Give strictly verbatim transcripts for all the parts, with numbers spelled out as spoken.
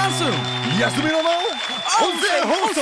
ダンスン安めのの音声放送。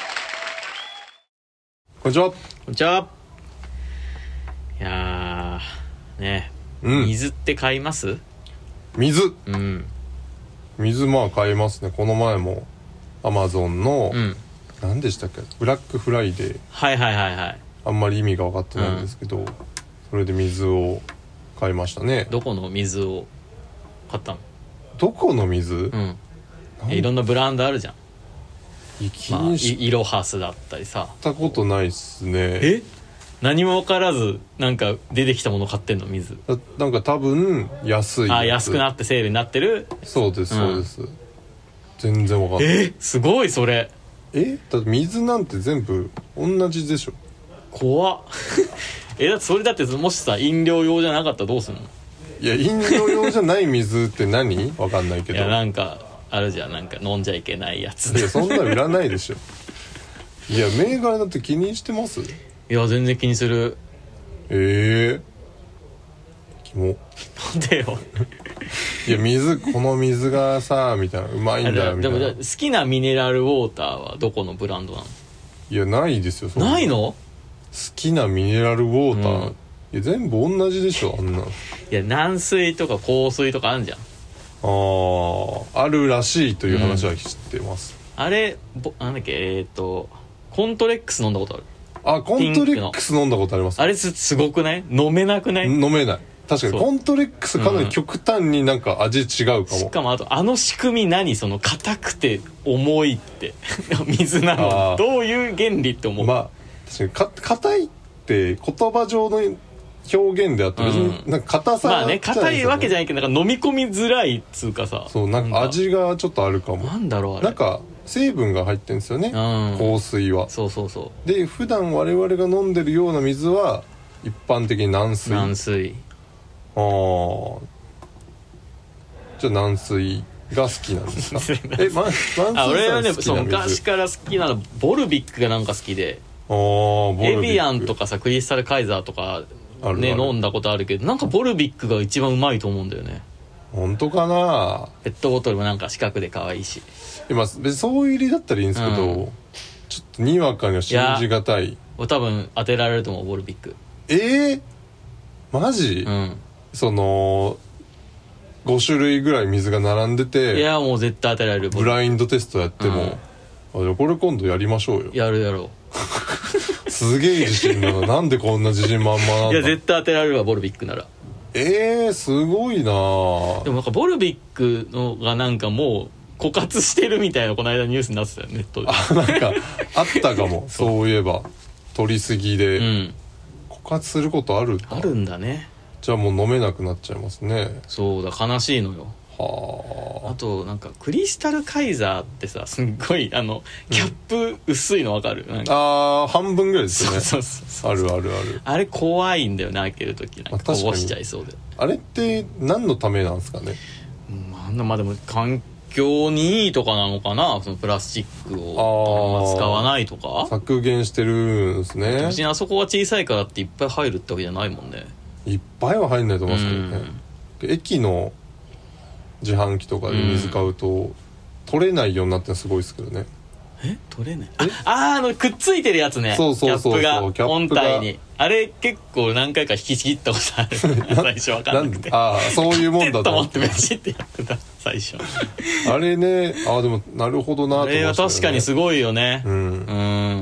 こんにちは。 こんにちは。いやーね、 うん、 水って買います？ 水、 うん、 水まあ買いますね。この前もアマゾンの、 うん、 何でしたっけ、ブラックフライデー、 はいはいはいはい。 あんまり意味が分かってないんですけど、うん、それで水を買いましたね。 どこの水を買ったの？ どこの水？ うん、いろんなブランドあるじゃん。 気にし、 まあ、イロハスだったりさ。 たことないっすね。 え？何も分からずなんか出てきたもの買ってんの？水な、なんか多分安いやつ。 あ、安くなってセールになってる。 そうですそうです、うん、全然分かんない。 え、すごいそれ。 え、だって水なんて全部同じでしょ。 怖っえ、だってそれだってもしさ飲料用じゃなかったらどうすんの？ いや、飲料用じゃない水って何？分かんないけど。 いや、なんかあるじゃん、なんか飲んじゃいけないやつ。 いや、そんな売らないでしょいや、銘柄だって気にしてます？ いや、全然気にする。 ええー、キモ。 なんでよいや、水、この水がさみたいな、うまいんだよみたいな。 でも好きなミネラルウォーターはどこのブランドなの？ いや、ないですよ。そんなないの？ 好きなミネラルウォーター、うん、いや全部同じでしょ、あんな。いや、軟水とか硬水とかあるじゃん。 ああ、あるらしいという話は知ってます、 うん、あれぼなんだっけ、えー、っとコントレックス飲んだことある？ あ、コントレックス飲んだことあります。 あれ す, すごくない？飲めなくない？ 飲めない。確かにコントレックスかなり極端になんか味違うかも、うん、 しかもあとあの仕組み何？その硬くて重いって水なのどういう原理って思う？ まあ確かにか硬いって言葉上の表現であって別になんか硬さ、 うん、まあね、硬いわけじゃないけどなんか飲み込みづらいっつうかさ、 そう、なんか味がちょっとあるかも。 なんだろうあれ、 なんか成分が入ってるんですよね、うん、香水は。そうそうそう。で普段我々が飲んでるような水は一般的に軟水。 軟水。 ああ、じゃあ軟水が好きなんですか？え、ま、軟水さん好きな水？あ、俺はね、そう昔から好きなのボルビックがなんか好きで、あボルビック、エビアンとかさ、クリスタルカイザーとかね、あるある飲んだことあるけど、なんかボルビックが一番うまいと思うんだよね。 本当かな？ ペットボトルもなんか四角で可愛いし。 今別にそう入りだったらいいんですけど、うん、ちょっとにわかには信じがたい。いや、多分当てられると思う、ボルビック。 えー、マジ？うん、そのご種類ぐらい水が並んでて、 いやもう絶対当てられる。 ブラインドテストやっても、うん、あ、じゃあこれ今度やりましょうよ。 やるやろうすげえ自信だな。なんでこんな自信満々なんだ。 いや絶対当てられるわ、ボルビックなら。 えー、すごいな。でもなんかボルビックのがなんかもう枯渇してるみたいなこの間ニュースになってたよ、ネットで。 あ、なんかあったかもそういえば取りすぎで、うん、枯渇することあるあるんだね。 じゃあもう飲めなくなっちゃいますね。 そうだ、悲しいのよ。 はあ。あとなんかクリスタルカイザーってさ、すっごいあのキャップ薄いの分かる？うん、なんかあー、半分ぐらいですよね。 そうそうそう、 あるあるある。あれ怖いんだよね、開けるときなんかこぼしちゃいそうで。 あれって何のためなんですかね？ まあ、まあでも環境にいいとかなのかな、そのプラスチックをあんま使わないとか削減してるんですね。 別にあそこが小さいからっていっぱい入るってわけじゃないもんね。 いっぱいは入んないと思いますけどね、うん、駅の自販機とかで水買うと、うん、取れないようになってすごいですけどね。 え、取れない？ああ、あのくっついてるやつね。 そうそうそうそう、 キャップが本体に。あれ結構何回か引きちぎったことある最初分かんなくて。 ああ、そういうもんだと思ってベチってやってた最初あれね、ああ、でもなるほどなと思いましたね。 あれは確かにすごいよね。うん、うん、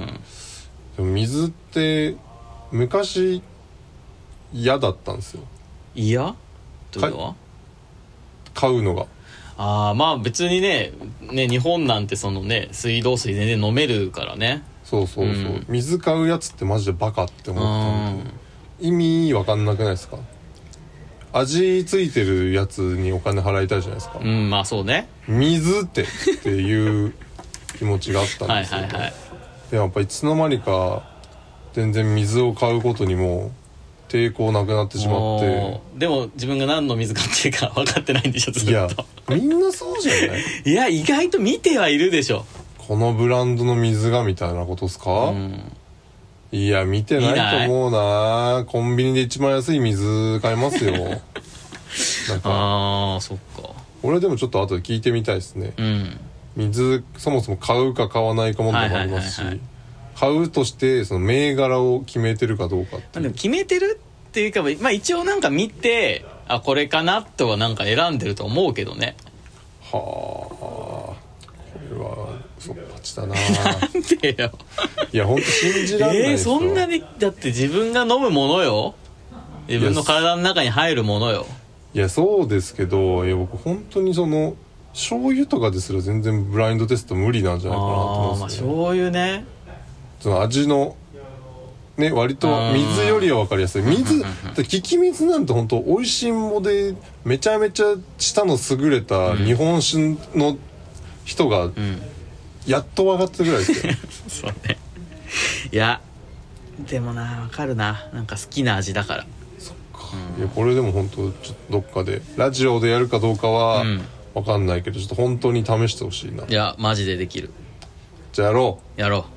でも水って昔嫌だったんですよ。 嫌？どういうのは？ 買うのが。 ああ、まあ別にね、ね、日本なんてそのね、水道水全然飲めるからね。 そうそうそう、うん、水買うやつってマジでバカって思ったんで、意味わかんなくないですか？味ついてるやつにお金払いたいじゃないですか。 うん、まあそうね。 水ってっていう気持ちがあったんですよ、ね、はいはいはい。でやっぱいつの間にか全然水を買うことにも抵抗なくなってしまって。 でも自分が何の水買ってるか分かってないんでしょ、ずっと。 いやみんなそうじゃない？ いや意外と見てはいるでしょ。 このブランドの水がみたいなことですか？うん、いや見てないと思うな。コンビニで一番安い水買いますよなんか。 あー、そっか。 俺でもちょっと後で聞いてみたいですね、 うん、 水そもそも買うか買わないか問題もありますし、 はいはいはいはい買うとしてその銘柄を決めてるかどうかっていう。 でも決めてるっていうか、まあ、一応なんか見てあこれかなとはなんか選んでると思うけどね。 はあこれはそっぱちだななんでよいやほんと信じられないえー、 ですよ。 そんなにだって自分が飲むものよ、自分の体の中に入るものよ。 いやそうですけど、いや僕本当にその醤油とかですら全然ブラインドテスト無理なんじゃないかなと思うんですよ、ね、 あまあ醤油ね、 その味のね割と水よりは分かりやすい。水利き水なんて本当美味しいもでめちゃめちゃ舌の優れた日本酒の人がやっと分かってるぐらいですよ、 うん、そうね。いやでもな分かるな、なんか好きな味だから。 そっか、うん、いやこれでも本当ちょっとどっかでラジオでやるかどうかは分かんないけど、ちょっと本当に試してほしいな。 いやマジでできる。 じゃあやろうやろう。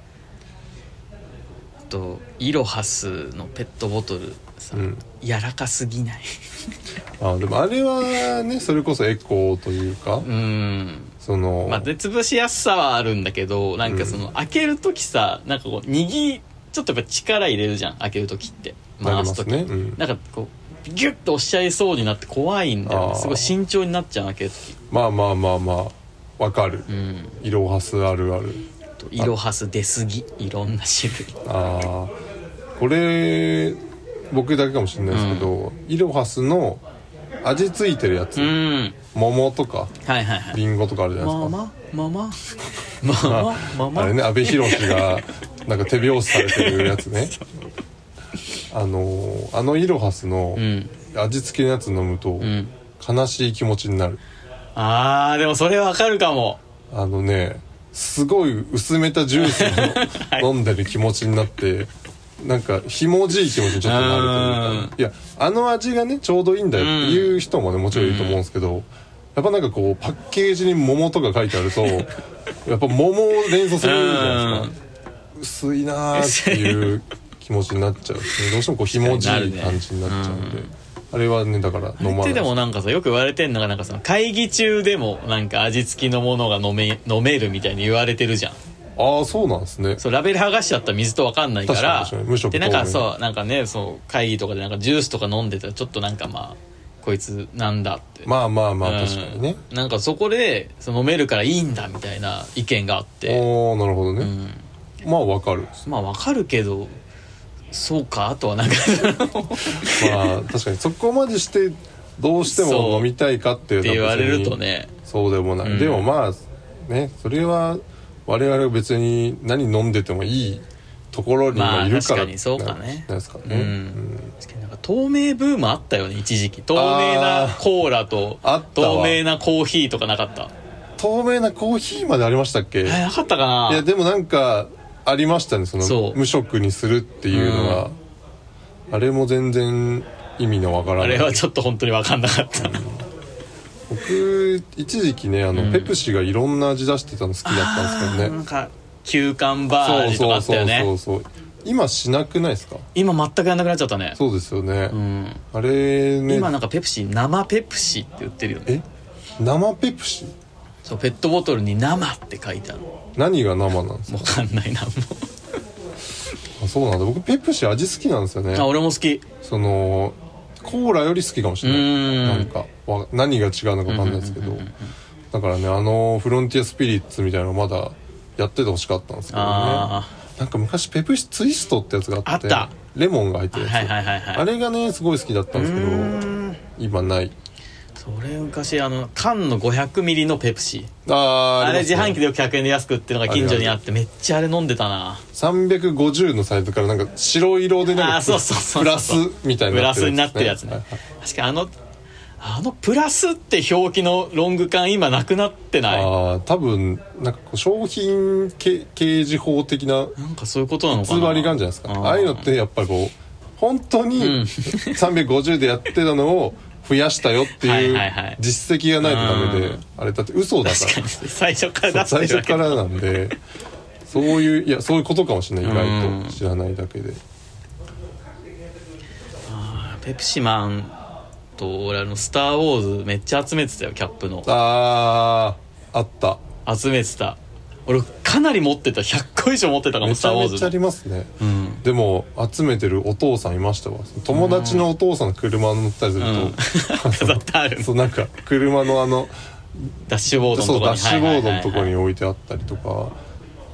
あとイロハスのペットボトルさ、うん、柔らかすぎないあでもあれはねそれこそエコーというか、うんそのまあで潰しやすさはあるんだけど、なんかその、うん、開けるときさなんかこう握ちょっとやっぱ力入れるじゃん開けるときって回すとき、ねうん、なんかこうギュッと押しちゃいそうになって怖いんだよ、ね、すごい慎重になっちゃう開けるとき。 まあまあまあまあわかる、うん、イロハスあるある。 イロハス出過ぎいろんな種類。ああこれ僕だけかもしれないですけど、うん、イロハスの味付いてるやつ、うん、桃とか、はいはいはい、リンゴとかあるじゃないですか。 ママママママママあれね阿部寛がなんか手拍子されてるやつねあのあのイロハスの味付けのやつ飲むと、うん、悲しい気持ちになる。 あーでもそれわかるかも。 あのねすごい薄めたジュースを飲んでる気持ちになってなんかひもじい気持ちにちょっとなるというか、いやあの味がねちょうどいいんだよっていう人もねもちろんいると思うんですけど、やっぱなんかこうパッケージに桃とか書いてあるとやっぱ桃を連想するじゃないですか。薄いなーっていう気持ちになっちゃう、ね、どうしてもこうひもじい感じになっちゃうんで、あれはねだから飲まない。 でもなんかさよく言われてんのがなんかその会議中でもなんか味付きのものが飲め飲めるみたいに言われてるじゃん。 ああそうなんですね。 そうラベル剥がしちゃったら水と分かんないから、 確かに無色でなんかそうなんかねそう会議とかでなんかジュースとか飲んでたらちょっとなんかまあこいつなんだってまあまあまあ、うん、確かにねなんかそこでその飲めるからいいんだみたいな意見があって。 おーなるほどね、うん、まあ分かるまあ分かるけどそうかあとはなんかまあ確かにそこまでしてどうしても飲みたいかっていうって言われるとねそうでもない、うん、でもまあねそれは我々は別に何飲んでてもいいところに今いるから、まあ、確かにそうかねですかね、うんうん、確かになんか透明ブームあったよね一時期。透明なコーラと透明なコーヒーとかなかった？ 透明なコーヒーまでありましたっけ？ えなかったかな。 いやでもなんかありましたねその無色にするっていうのは、うん、あれも全然意味のわからない。 あれはちょっと本当に分かんなかった、うん、 僕一時期ねあの、うん、ペプシがいろんな味出してたの好きだったんですけどね。 なんか休館バー味とかあったよね。 そうそうそうそう今しなくないですか？ 今全くやんなくなっちゃったね。 そうですよね、うん、あれね今なんかペプシ生ペプシって売ってるよね。 え生ペプシ？ そうペットボトルに生って書いてある。 何が生なんですか？ 分かんないなもうあそうなんだ。僕ペプシ味好きなんですよね。 あ俺も好き。そのコーラより好きかもしれない。なんか何が違うのか分かんないですけど、だからねあのフロンティアスピリッツみたいなのまだやっててほしかったんですけどね。なんか昔ペプシツイストってやつがあってあったレモンが入ってるやつ、 はいはいはいはい、 あれがねすごい好きだったんですけど今ない。 それ昔あの缶のごひゃくミリのペプシあーあ, あれ自販機でよくひゃくえんで安くっていうのが近所にあってめっちゃあれ飲んでたな。 さんびゃくごじゅうのサイズからなんか白色でなんかプラスみたいになってるやつ、ね、 プラスになってるやつね、はいはい、確かにあのあのプラスって表記のロング缶今なくなってない？ あ多分なんかこう商品掲示法的ななんかそういうことなのかな。 偽りがあるんじゃないですか。 あ, ああいうのってやっぱりこう本当にさんびゃくごじゅうでやってたのを増やしたよっていう実績がないとダメで、はいはいはい、あれだって嘘だから。 確かに最初から出してるわけ最初からなんでそういういやそういうことかもしれない。意外と知らないだけで。 あペプシマンと俺あのスターウォーズめっちゃ集めてたよキャップの。 あーあった集めてた。俺かなり持ってた。ひゃっこ以上持ってたかも。 めちゃめちゃありますね、うん、でも集めてるお父さんいましたわ。友達のお父さんの車乗ったりすると、うん、 飾ってある。 そうなんか車のあのダッシュボードのとこに、 そうダッシュボードのところに置いてあったりとか、はいはいはいはい、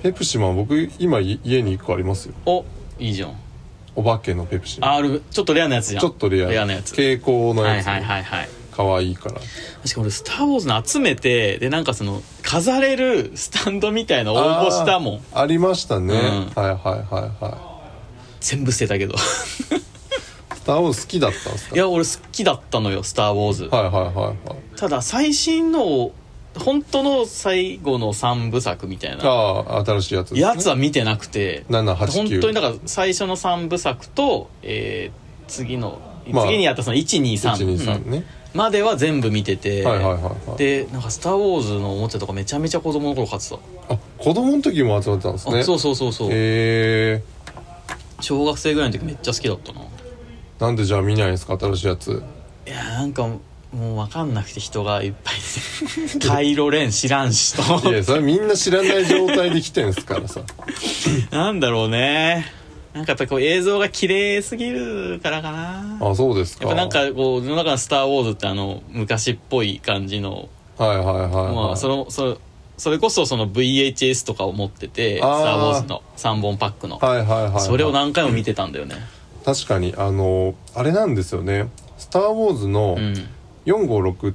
ペプシマン僕今家にいっこありますよ。 お、いいじゃん。 お化けのペプシマン。 ある、ちょっとレアなやつじゃん。 ちょっとレアレアなやつ。 蛍光のやつ、 はいはいはいはい。 可愛いから。 確か俺スターウォーズの集めて、でなんかその飾れるスタンドみたいな応募したもん。 あ, ありましたね、うん、はいはいはいはい。 全部捨てたけどスターウォーズ好きだったんですか？ いや俺好きだったのよスターウォーズ。 はいはいはいはい。 ただ最新の本当の最後のさんぶさくみたいな、 ああ新しいやつですね。 やつは見てなくて、 ななはちきゅう本当にだから最初のさんぶさくと、えー、次の、まあ、次にやったそのいちにさん、 いちにさんね、 うん、までは全部見てて、 はいはいはいはい、 でなんかスターウォーズのおもちゃとかめちゃめちゃ子供の頃買ってた。 あ、子供の時も集まってたんですね。 そうそうそうそう。 へえ。 小学生ぐらいの時めっちゃ好きだったな。 なんでじゃあ見ないんですか新しいやつ？ いやなんかもう分かんなくて人がいっぱいでカイロレン知らんしといやそれみんな知らない状態で来てんすからさなんだろうね、なんかやっぱこう映像が綺麗すぎるからかな。 あ、そうですか。 やっぱなんかこう世の中のスターウォーズってあの昔っぽい感じの、 はいはいはい、はい、 まあそのそれそれこそその ブイエイチエス とかを持ってて、スターウォーズのさんぼんパックの、 はいはいはいはい、 それを何回も見てたんだよね。 確かにあのあれなんですよね、スターウォーズの、うんよんごろくって、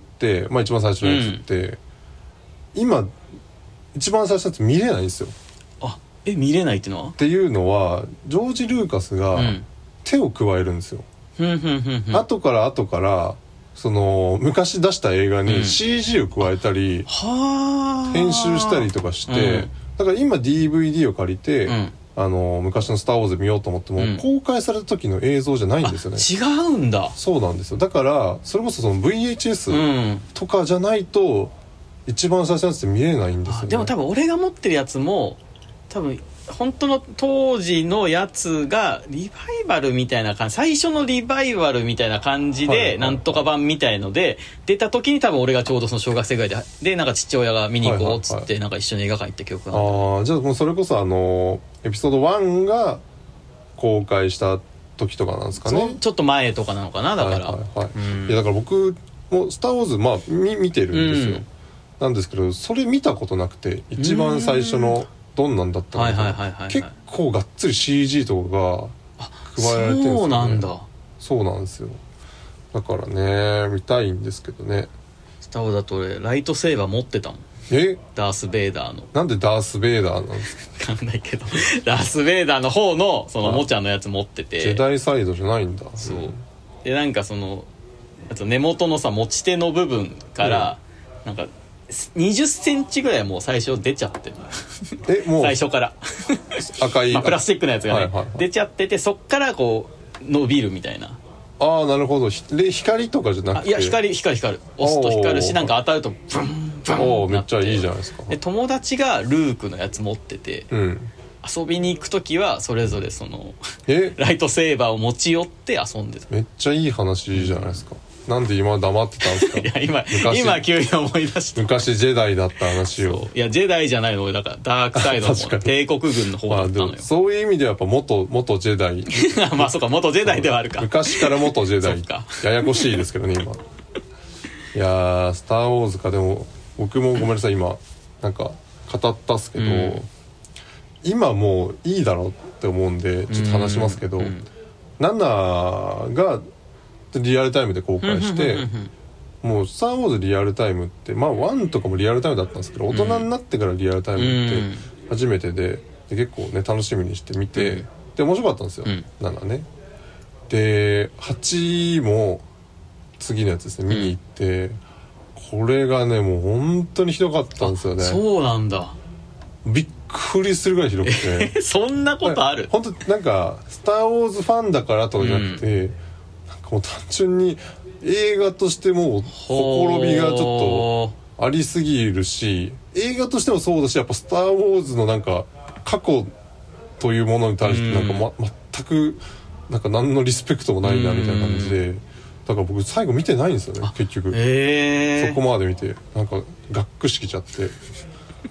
まあ、一番最初のやつって、うん、今一番最初のやつ見れないんですよ。 あ、え見れないっていうのは？ っていうのはジョージ・ルーカスが手を加えるんですよ、うん、後から後からその昔出した映画に シージー を加えたり、うん、編集したりとかして、うん、だから今 ディーブイディー を借りて、うんあの昔のスターウォーズ見ようと思っても、うん、公開された時の映像じゃないんですよね。 違うんだ。 そうなんですよ。だからそれこそその ブイエイチエス とかじゃないと一番最初のやつって見れないんですよね。 でも多分俺が持ってるやつも多分本当の当時のやつがリバイバルみたいな感じ、最初のリバイバルみたいな感じでなんとか版みたいので出た時に多分俺がちょうどその小学生ぐらいで、でなんか父親が見に行こうっつってなんか一緒に映画館行った記憶がある。 ああ、じゃあもうそれこそあのエピソードワンが公開した時とかなんですかね。 ちょっと前とかなのかな、だから、はいはいはい、うん、 いやだから僕もスターウォーズまあ 見, 見てるんですよ、うん、なんですけどそれ見たことなくて、一番最初のどんなんだったのか、はいはいはいはい、結構がっつり シージー とかが加えられてるんですよね。 そうなんだ。 そうなんですよ。だからね見たいんですけどね。 スターウォーズだと俺ライトセーバー持ってたもん。 えダース・ベイダーの。 なんでダース・ベイダーなんですか？わかんないけどダース・ベイダーの方のそのおもちゃのやつ持ってて、 ジェダイサイドじゃないんだ。 そう、うん、でなんかそのあと根元のさ持ち手の部分から、うん、なんかにじゅっセンチぐらいもう最初出ちゃってるえもう最初から赤い、 まあ、プラスチックのやつがね、はいはいはい、出ちゃってて、そっからこう伸びるみたいな。 ああなるほど。で光とかじゃなくて、 いや光光光る押すと光るし、なんか当たるとブンブンおめっちゃいいじゃないですか。 で友達がルークのやつ持ってて、うん、遊びに行く時はそれぞれそのえライトセーバーを持ち寄って遊んでた。 めっちゃいい話じゃないですか、うん、なんで今黙ってたんですか？ いや今今急に思い出した。 昔ジェダイだった話を。 いやジェダイじゃないの俺だからダークサイドの帝国軍の方だったのよ、まあ、 そういう意味ではやっぱ元元ジェダイまあそうか元ジェダイではあるか。 昔から元ジェダイややこしいですけどね今。いやースターウォーズか。でも僕もごめんなさい今なんか語ったっすけど、うん、今もういいだろうって思うんでちょっと話しますけど、うんうん、ナナがリアルタイムで公開してもうスターウォーズリアルタイムってまあワンとかもリアルタイムだったんですけど、大人になってからリアルタイムって初めて で, で結構ね楽しみにして見て、で面白かったんですよ、うん、ナナね。ではちも次のやつですね見に行って、うん、これがねもう本当にひどかったんですよね。 そうなんだ。 びっくりするぐらいひどくてそんなことある？ 本当なんかスターウォーズファンだからとかじゃなくて、うん、なんかもう単純に映画としてもうほころびがちょっとありすぎるし、映画としてもそうだし、やっぱスターウォーズのなんか過去というものに対してなんか、ま、全くなんか何のリスペクトもないなみたいな感じで、だから僕最後見てないんですよね結局。そこまで見てなんかがっくしきちゃって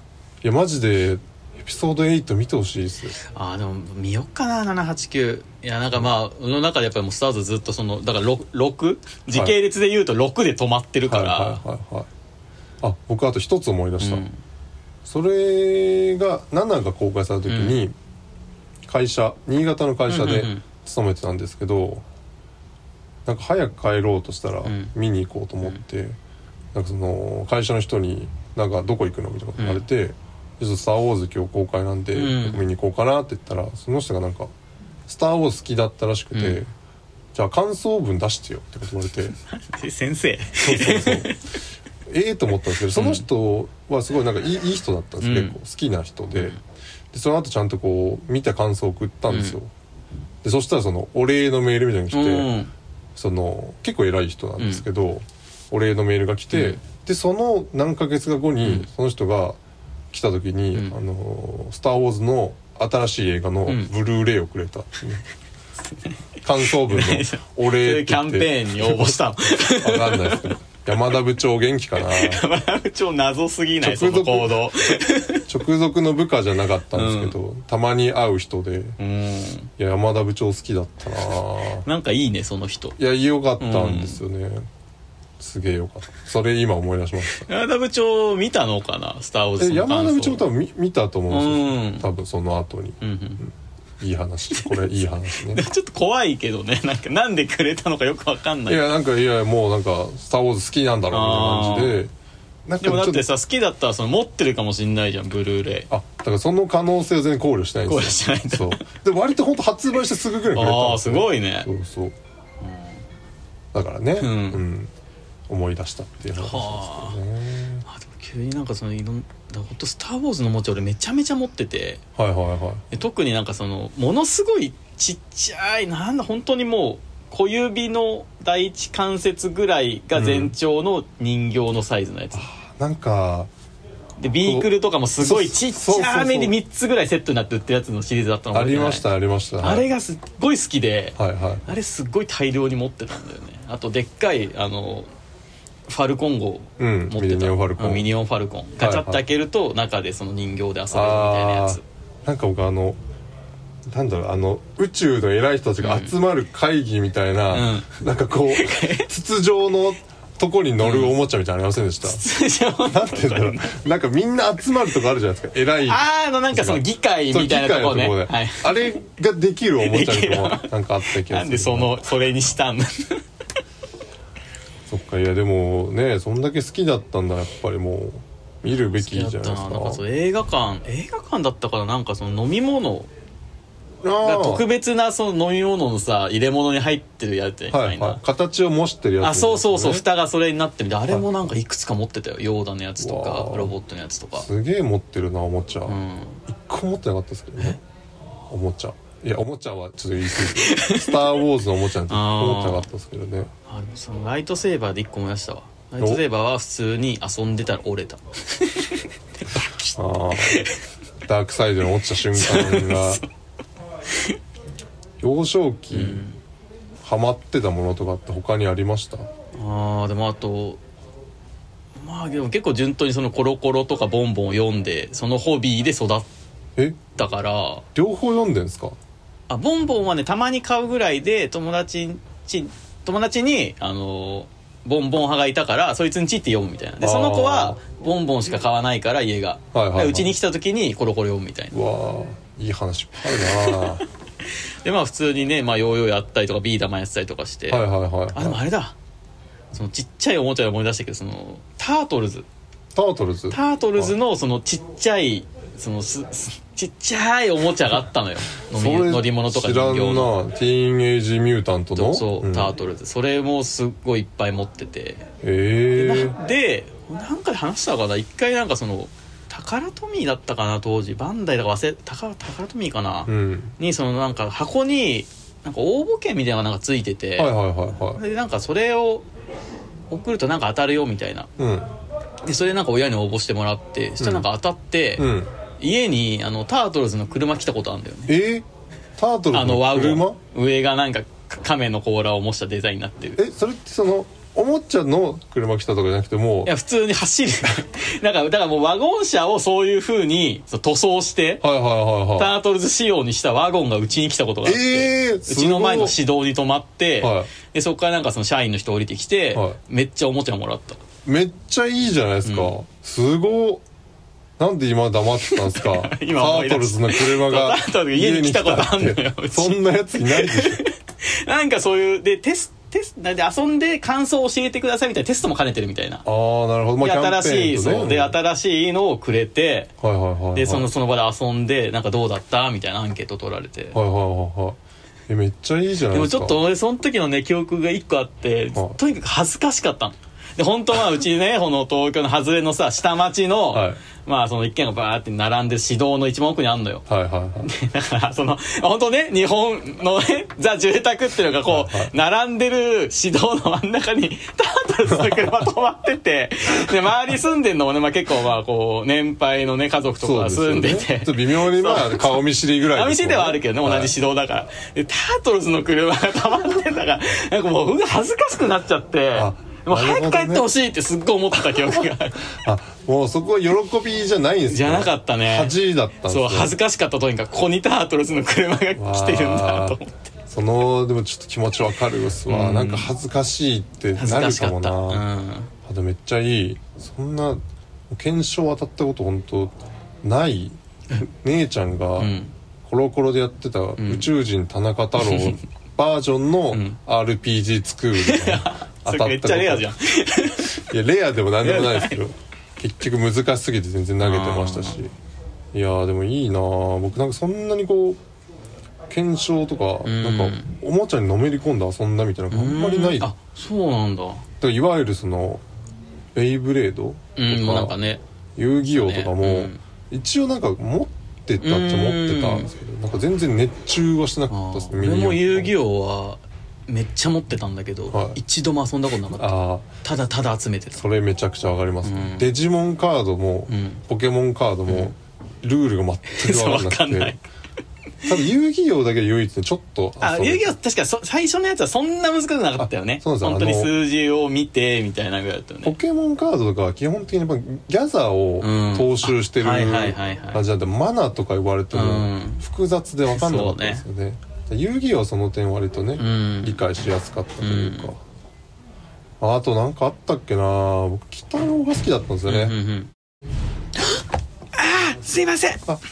やマジでエピソードエイト見てほしいですよ。 ああでも見よっかなななはちきゅう。いやなんかまあこの中でやっぱりもうスターズずっとそのだから ろく, ろく時系列で言うとろくで止まってるから、 はいはいはいはい、あ僕あと一つ思い出した、 うん、 それがななが公開された時に、うん、会社新潟の会社で勤めてたんですけど、うんうんうん、なんか早く帰ろうとしたら見に行こうと思って、うん、なんかその会社の人になんかどこ行くのみたいなこと言われて、うん、ちょっとスターウォーズ今日公開なんで、うん、見に行こうかなって言ったらその人がなんかスターウォーズ好きだったらしくて、うん、じゃあ感想文出してよってこと言われて先生そうそうそうええと思ったんですけど、その人はすごいなんかいい、いい人だったんです、うん、結構好きな人で、でその後ちゃんとこう見た感想を送ったんですよ、うん、でそしたらそのお礼のメールみたいに来て、うん、その結構偉い人なんですけど、うん、お礼のメールが来て、うん、でその何ヶ月か後にその人が来た時に、うん、あのスターウォーズの新しい映画のブルーレイをくれた、うん、感想文のお礼って言ってキャンペーンに応募したの分かんないですけど山田部長元気かな。 山田部長謎すぎないその行動直属の部下じゃなかったんですけど、うん、たまに会う人で、うん、いや山田部長好きだったな。 なんかいいねその人。 いや良かったんですよね、うん、すげえ良かった。それ今思い出しました。 山田部長見たのかなスターウォーズの感想。 山田部長多分 見, 見たと思うんですよ、 うん、 多分その後に、うんうん、いい話これいい話ねちょっと怖いけどね、なんかなんでくれたのかよく分かんない。 いやなんかいやもうなんかスターウォーズ好きなんだろうみたいな感じで。なんかでもだってさ好きだったらその持ってるかもしんないじゃんブルーレイ。 あだからその可能性を全然考慮してないんですよ。 考慮してないんだ。 そうで割と本当発売してすぐぐらいにくれたんですよ。 ああすごいね。 そうそう、うん、だからね、うんうん、思い出したっていう話ですよね。 あでも急になんかそのいろんなほんとスター・ウォーズのおもちゃ俺めちゃめちゃ持ってて、 はいはいはい、 特になんかそのものすごいちっちゃいなんだ本当にもう小指の第一関節ぐらいが全長の人形のサイズのやつ、うん、 なんかでビークルとかもすごいちっちゃめでみっつぐらいセットになって売ってるやつのシリーズだったの。 ありましたありました、 はい、あれがすっごい好きで、 はいはい、 あれすっごい大量に持ってたんだよね。あとでっかいあのファルコン号持ってた、うん、ミニオンファルコン、ミニオンファルコンガチャッと開けると、はいはい、中でその人形で遊べるみたいなやつ。 なんか僕あのなんだろうあの宇宙の偉い人たちが集まる会議みたいな、うん、なんかこう筒状のとこに乗るおもちゃみたいなのありませんでした、 うん、筒状なんていうんだろうなんかみんな集まるとこあるじゃないですか偉い。 あのなんかその議会みたいなところね、 とこはい、あれができるおもちゃみたいなのもなんかあった気がする。 なんでそのそれにしたんだそっかいやでもねそんだけ好きだったんだやっぱりもう見るべきじゃないですか。 なんかそう映画館映画館だったからなんかその飲み物が特別なその飲み物のさ入れ物に入ってるやつみたいな、はいはい、 形を模してるやつ、ね、 あそうそうそう蓋がそれになってるんであれもなんかいくつか持ってたよ、はい、ヨーダのやつとかロボットのやつとか。 すげえ持ってるなおもちゃ、うん、一個持ってなかったですけどねおもちゃ。いやおもちゃはちょっと言い過ぎてスター・ウォーズのおもちゃなんて思ってなかったですけどね。 あでもそのライトセーバーで一個思い出したわ。ライトセーバーは普通に遊んでたら折れたあダークサイドに落ちた瞬間が幼少期、うん、ハマってたものとかって他にありました？ あでもあとまあでも結構順当にそのコロコロとかボンボンを読んでそのホビーで育ったから。 両方読んでんですか？ あボンボンはねたまに買うぐらいで友達ち友達にあのボンボン派がいたからそいつんちって読むみたいなでその子はボンボンしか買わないから家がうち、はいはいはい、に来た時にコロコロ読むみたいな。 うわいい話いっぱいあるなでまあ普通にね、まあ、ヨーヨーやったりとかビー玉やったりとかして、 はいはいはいはい、 あでもあれだそのちっちゃいおもちゃで思い出したけどそのタートルズタートルズタートルズのそのちっちゃいそのすすちっちゃいおもちゃがあったのよ乗り物とか人形の。 知らんなティーンエイジミュータントのそう、うん、タートルズそれもすっごいいっぱい持っててえー、 でなんかで話したかな一回なんかそのタカラトミーだったかな当時バンダイだか忘れタカラタカラトミーかな、うん、にそのなんか箱になんか応募券みたいなのがなんかついてて、 はいはいはいはい、 でなんかそれを送るとなんか当たるよみたいな、うん、でそれなんか親に応募してもらってそしたらなんか当たって、うんうん、家にあのタートルズの車来たことあるんだよね。 えー、タートルズの車？ 上がなんか亀の甲羅を模したデザインになってる。 えそれってそのおもちゃの車来たとかじゃなくてもういや普通に走るなんかだからもうワゴン車をそういう風にそう塗装して、 はいはいはいはい、 タートルズ仕様にしたワゴンがうちに来たことがあって、 えー、 うちの前の市道に止まって、 はい、 でそこからなんかその社員の人降りてきて、はい、めっちゃおもちゃもらった。 めっちゃいいじゃないですか、うん、すごい。なんで今黙ってたんですか今タートルズの車が家に来たことあんのよそんなやついないでしょなんかそういうでテステスで遊んで感想を教えてくださいみたいなテストも兼ねてるみたいな。 ああなるほど、まあ、 新しい、そうで新しいのをくれて、 はいはいはいはい、 でそのその場で遊んでなんかどうだったみたいなアンケート取られて、 はいはいはいはい、えめっちゃいいじゃないですか。 でもちょっと俺その時のね記憶がいっこあって、はい、とにかく恥ずかしかったので本当はうちねこの東京の外れのさ下町の、はい、まあその一軒がバーって並んで市道の一番奥にあんのよ。 はいはいはい。 だからその本当ね日本のねザ住宅っていうのがこう、はいはい、並んでる市道の真ん中にタートルズの車止まっててで周り住んでんのもね、まあ、結構まあこう年配のね家族とかが住んでて、ね、 ちょっと微妙にまあ顔見知りぐらい、ね、 顔見知りではあるけどね、同じ市道だから、はい、でタートルズの車が止まってんだからなんかもう恥ずかしくなっちゃって。もう早く帰ってほしいってすっごい思ってた記憶があるあもうそこは喜びじゃないんですね。 じゃなかったね。 恥だったんですね。 そう恥ずかしかったとにかくここにタートルズの車が来てるんだと思って。 そのでもちょっと気持ちわかるっすわ、うん、なんか恥ずかしいってなるかもな。うん、あでもめっちゃいい。そんな検証当たったこと本当ない姉ちゃんがコロコロでやってた宇宙人田中太郎バージョンの アールピージー 作る当たったことめっちゃレアじゃんいやレアでもなんでもないですけど結局難しすぎて全然投げてましたし、いやでもいいな。僕なんかそんなにこう検証とかなんかおもちゃにのめり込んだ遊んだみたいなのがあんまりない。 あそうなんだ。だからいわゆるそのベイブレードとか、 うんなんかね、 遊戯王とかも、ねうん、一応なんか持ってたっちゃ持ってたんですけど、なんか全然熱中はしてなかったですね。 俺も遊戯王はめっちゃ持ってたんだけど、はい、一度も遊んだことなかった。あただただ集めてた。 それめちゃくちゃわかります、ねうん、デジモンカードも、うん、ポケモンカードも、うん、ルールが全くわかんなくて多分遊戯王だけ唯一ちょっとあ遊戯王確かそ最初のやつはそんな難しくなかったよね。そう本当に数字を見てみたいなぐらいだったよね。 ポケモンカードとかは基本的にやっぱギャザーを踏襲してる感じなんで、マナとか言われても複雑で分かんなかったですよね。遊戯王はその点割とね、うん、理解しやすかったというか、うん、あとなんかあったっけな。僕鬼太郎が好きだったんですよね、うんうんうん、 あーすいません。あ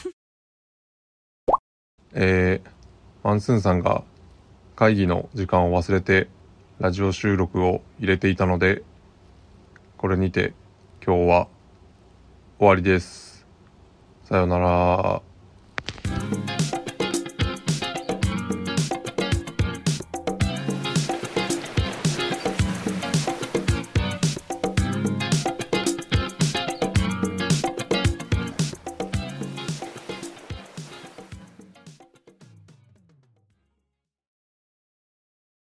えー、マンスーンさんが会議の時間を忘れてラジオ収録を入れていたので、これにて今日は終わりです。さようなら。